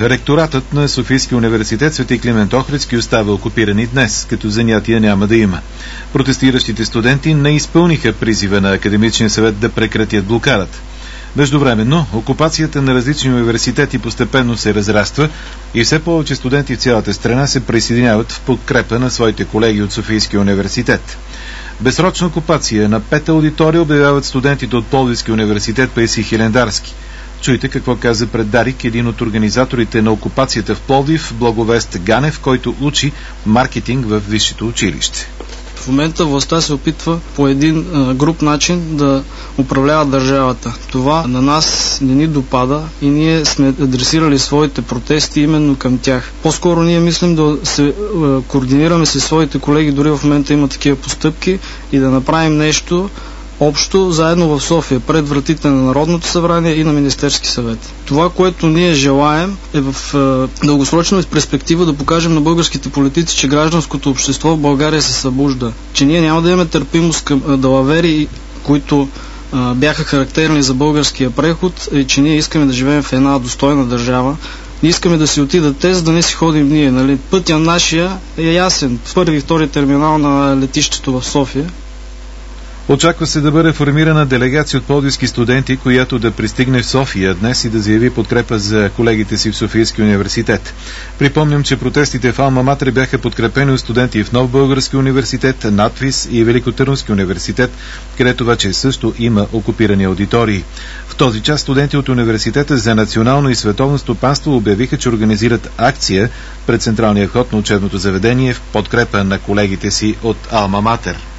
Ректоратът на Софийския университет Свети Климент Охридски остава окупиран и днес, като занятия няма да има. Протестиращите студенти не изпълниха призива на Академичния съвет да прекратят блокадата. Междувременно, окупацията на различни университети постепенно се разраства и все повече студенти в цялата страна се присъединяват в подкрепа на своите колеги от Софийския университет. Безсрочна окупация на 5 аудитория обявяват студентите от Пловдивския университет Паисий Хилендарски. Чуйте какво каза пред Дарик един от организаторите на окупацията в Пловдив, Благовест Ганев, който учи маркетинг в висшето училище. В момента властта се опитва по един груб начин да управлява държавата. Това на нас не ни допада и ние сме адресирали своите протести именно към тях. По-скоро ние мислим да се координираме с своите колеги, дори в момента има такива постъпки, и да направим нещо общо заедно в София, пред вратите на Народното събрание и на Министерски съвет. Това, което ние желаем, е в дългосрочна перспектива да покажем на българските политици, че гражданското общество в България се събужда, че ние няма да имаме търпимост към далавери, които бяха характерни за българския преход, и че ние искаме да живеем в една достойна държава. Не искаме да си отидат те, за да не си ходим ние. Нали? Пътя нашия е ясен. Първи и втори терминал на летището в София. Очаква се да бъде формирана делегация от пловдивски студенти, която да пристигне в София днес и да заяви подкрепа за колегите си в Софийския университет. Припомням, че протестите в Алма Матер бяха подкрепени от студенти в Нов български университет, Надвис и Великотърновски университет, където вече също има окупирани аудитории. В този час студенти от Университета за национално и световно стопанство обявиха, че организират акция пред централния вход на учебното заведение в подкрепа на колегите си от Алма Матер.